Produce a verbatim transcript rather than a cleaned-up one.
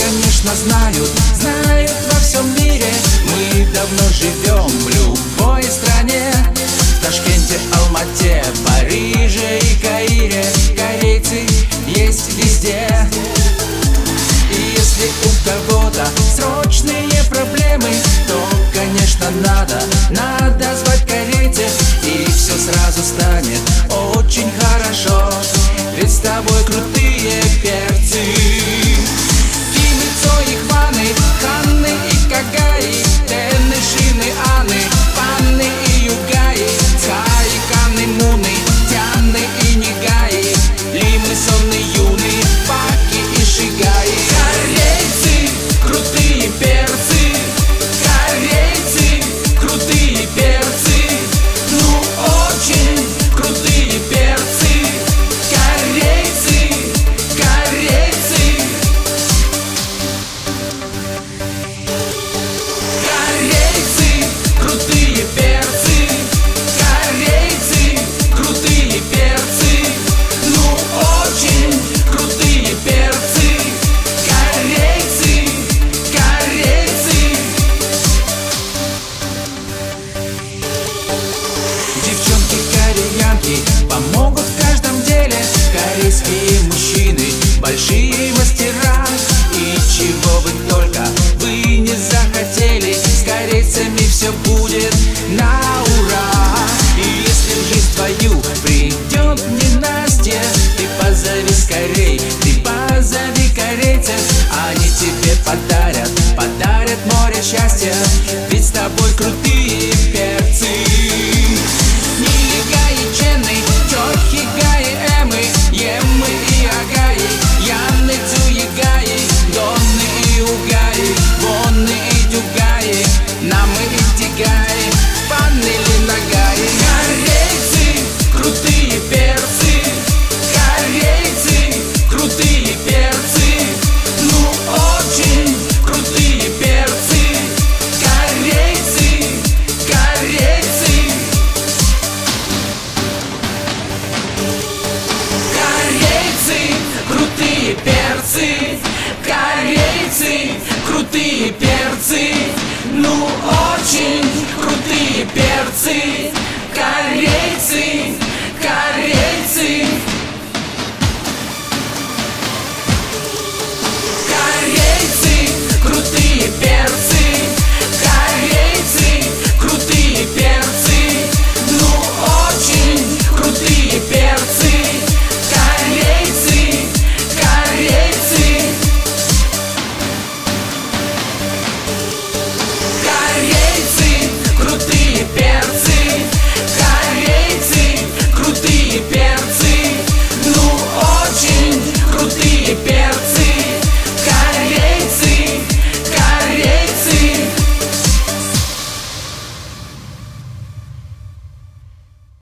конечно, знают, знают во всем мире. Мы давно живем в любой стране, в Ташкенте, Алмате, Париже и Каире. Корейцы есть везде. И если у кого-то срочные проблемы, то, конечно, надо, надо звать корейцев, и все сразу станет очень хорошо. Ведь с тобой крутые перцы. Кимы, Цои, Хваны, Ханны и Кагаи, Тены, Шины, Аны, Панны и Югаи, Цаи, Канны, Муны, Тяны и Нигаи, Лимы, Сонны, Юны, Паки и Шигаи. Корейцы, крутые перцы, корейцы, крутые перцы, ну очень крутые перцы. Корейцы, корейцы, корейцы, крутые перцы, корейцы, крутые перцы, ну очень крутые перцы. Корейцы, корейцы. Девчонки кореянки помогут в каждом деле. Корейские мужчины большие мастера, и чего вы только вы не захотели, с корейцами все будет на ура. И если в жизнь твою придет ненастье, ты позови скорей, ты позови корейцев. Они тебе подарят, подарят море счастья, ведь с тобой крутые перцы. Нилигаи, Ченны, Чохи, Гаи, Эмы, Емы и Агаи, Яны, Цуегаи, Донны и Угаи, Вонны и Дюгаи, Намы и Тигаи, Панны или Нагаи. Корейцы, крутые перцы, корейцы, крутые перцы, ну очень крутые перцы. Корейцы, корейцы, корейцы, крутые перцы, корейцы, крутые перцы, ну очень крутые перцы. Корейцы,